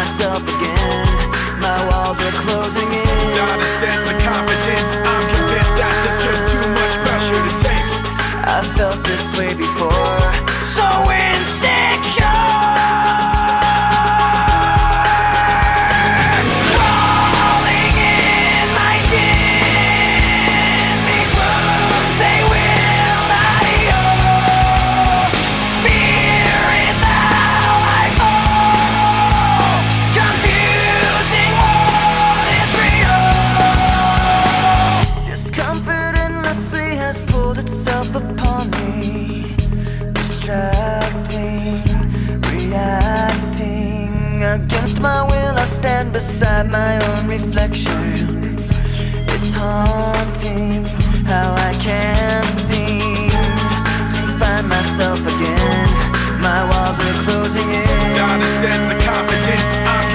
myself again. My walls are closing in. Not a sense of confidence. I'm convinced that there's just too much pressure to take. I felt this way before, so insecure. Crawling in my skin. These wounds, they will not heal. Fear is how I fall. Confusing what is real. Discomfort endlessly has pulled itself upon me. Distracting, reacting. Against my will, I stand beside my own reflection. It's haunting how I can't seem to find myself again. My walls are closing in. Not a sense of confidence. I'm